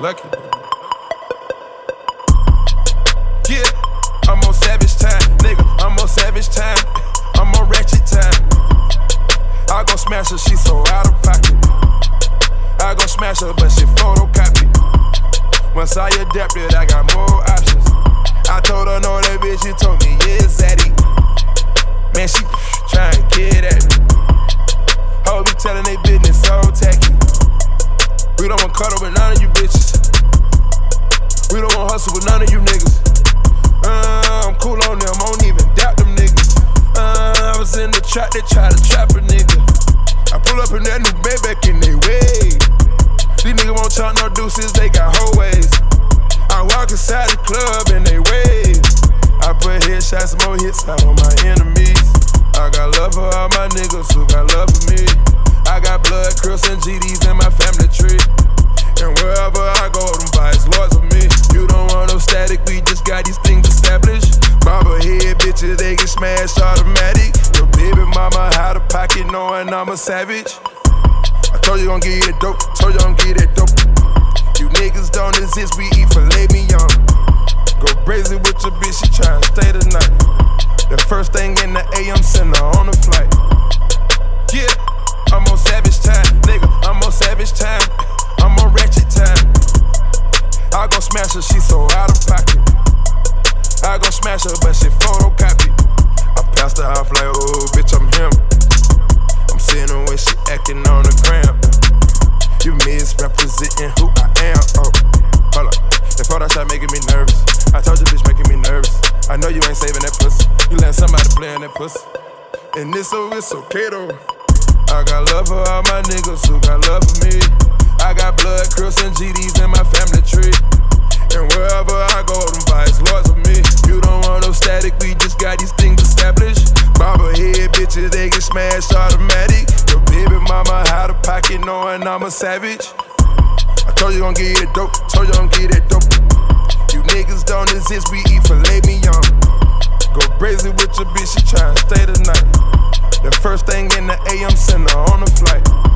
lucky. Yeah, I'm on savage time, nigga. I'm on savage time. I'm on ratchet time. I gon' smash her, she so out of pocket. I gon' smash her, but she photocopy. Once I adapted, I got more options. I told her no, that bitch, she told me, yeah, Zaddy. Man, she tryna get at me. Hoes be telling they business so tacky. We don't want cuddle with none of you bitches. We don't want hustle with none of you niggas. I'm cool on them, I don't even doubt them niggas. I was in the trap, they try to trap a nigga. I pull up in that new Maybach in they way. These niggas won't talk no deuces, they got whole ways. I walk inside the club and they wave. I put headshots, more hits out on my enemies. I got love for all my niggas who got love for me. I got blood, Crips, and GDs in my family tree. And wherever I go, them vibes lords of me. You don't want no static, we just got these things established. Barber head bitches, they get smashed automatic. Your baby mama out of pocket knowing I'm a savage. I told you gon' give you that dope, told you gon' give you that dope. You niggas don't exist, we eat filet mignon. Go brazen with your bitch, she tryna stay the night. The first thing in the AM, send her on a flight. Yeah, I'm on savage time, nigga, I'm on savage time. I'm on ratchet time. I gon' smash her, she so out of pocket. I gon' smash her, but she photocopy. I passed her off like, oh, bitch, I'm him. I'm seeing her when she acting on the gram. You misrepresenting who I am. Oh, hold up. That Photoshop making me nervous. I told you, bitch, making me nervous. I know you ain't saving that pussy. You letting somebody play in that pussy. And this, so it's okay though. I got love for all my niggas who got love for me. I got blood, Crips, and GDs in my family tree. And wherever I go, them vibes lords of me. You don't want no static, we just got these things established. Barber head bitches, they get smashed automatic. Your baby mama out of pocket knowing I'm a savage. I told you gon' give you that dope, told you gon' give you that dope. You niggas don't exist, we eat filet mignon. Go brazen with your bitch, she tryna stay the night. The first thing in the AM, send her on a flight.